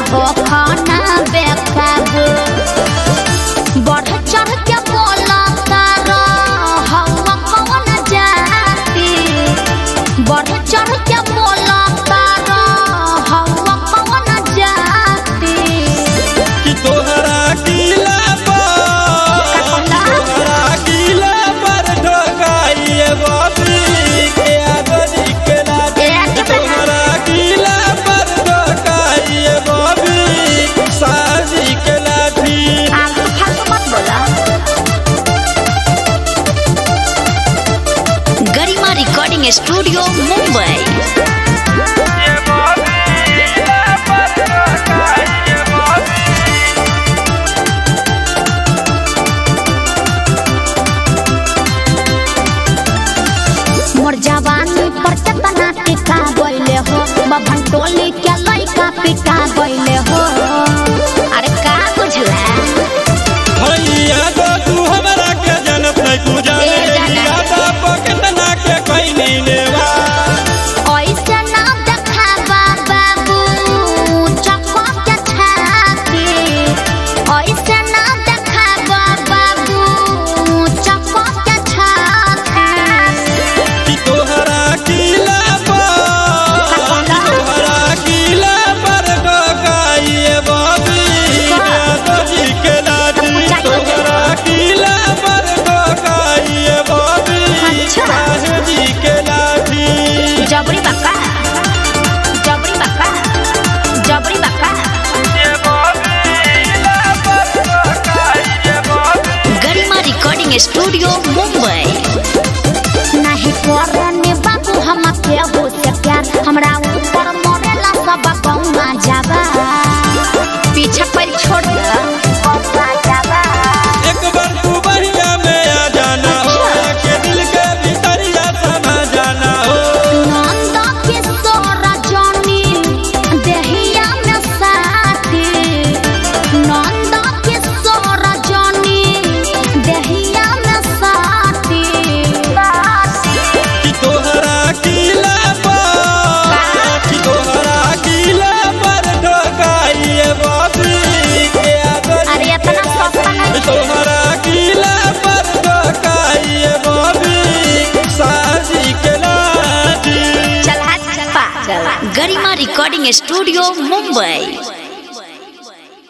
हो खाना बेकाबू बढ़ चढ़ के बोला तारा हवा कौन जाती बढ़ चढ़ के बोला तारा हवा कौन जाती कि तोहरा किला पर ढोकाइए बाबी के आगरी के लाठी तोहरा किला पर ढोकाइए बाबी साजी के लाठी आप तो फालतू मत बोला। Garima recording studio Mumbai. मोर जवानी पर केतना टिका गइले हो बभन टोली के लइका पिटा गइले हो अरे का बुझला भैया तो तू हमरा के जनत नहीं तू जाने यादा पकतना के कोई नहीं लेवा ऐसे ना देखाबा बाबू चक्का के छाती ऐसे ना देखाबा बाबू चक्का के छाती कि तोहरा किला पर ढोकाइए बाबी आगरी के लाठी तोहरा किला पर ढोकाइए बाबी साजी के लाठी जबरी बक्का गरिमा रिकॉर्डिंग स्टूडियो मुंबई। नहीं करने बाबू हम के हो से प्यार हमरा ऊपर मरेला सब कौना जाबा पीछे पर छोड़ दे कौना जाबा एक बार तू बढ़िया में आ जाना हो के दिल के भीतरिया समा जाना हो नंद किशोर जनी देहिया में साथी नंद किशोर जनी देहिया में साथी कि तोहरा किला पर ढोकाइए बाबी के आगरी अरे इतना सस्ता नहीं तोहरा किला पर ढोकाइए बाबी साजी के लाठी चल गरिमा रिकॉर्डिंग स्टूडियो मुंबई।